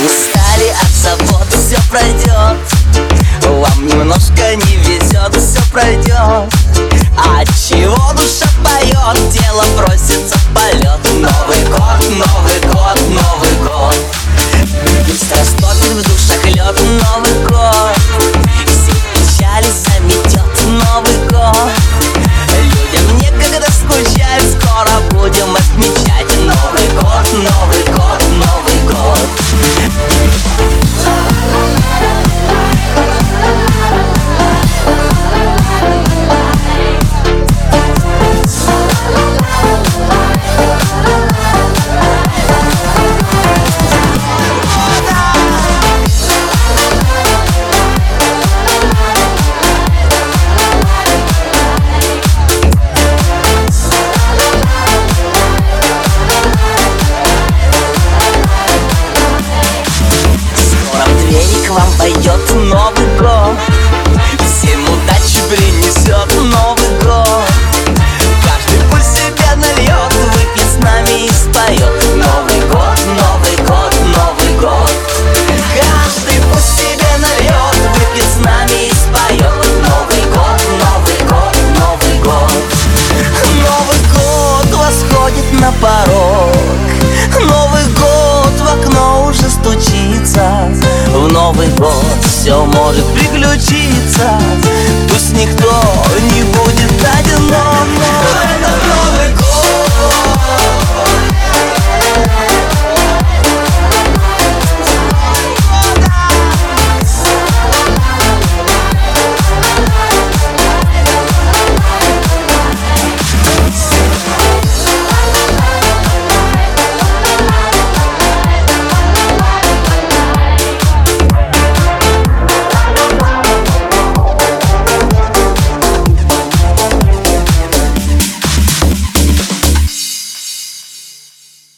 Устали от забот, все пройдет. Вам немножко не везет, все пройдет. А чего душа поет, тело просится в полет. Новый год, Новый год, Новый год. Пусть растопит в душах лед. Новый год, все печали заметет. Новый год, людям некогда скучать. Скоро будем отмечать Новый год, Новый год, Новый год. К вам пойдет